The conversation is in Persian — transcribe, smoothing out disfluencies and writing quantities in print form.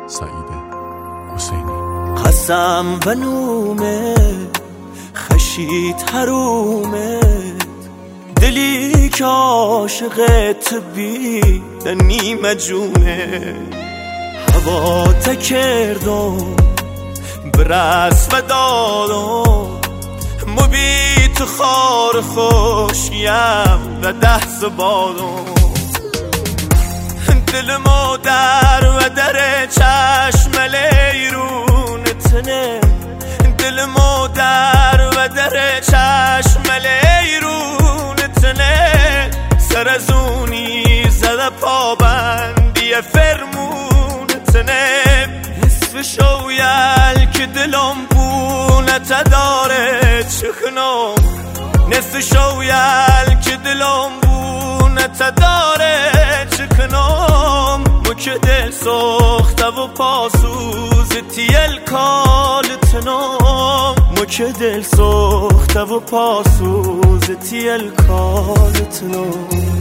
سعید حسینی. قسم و نومت خشید حرومت، دلی که عاشقت بی نیمه جونه. هوا تکردم برس و دادم، مبی تو خار خوشیم و دست بادم. دل مادر و در چشم لیرون تنه، دل مادر و در چشم لیرون تنه. سر از اونی زده پابندی فرمون تنه. نصف شویل که دلم بونت داره چخنم، نصف شویل که دلم بونت داره چکنم. مو که دل سخته و پاسوز تیل کالتنم، مو که دل سخته و پاسوز تیل کالتنم.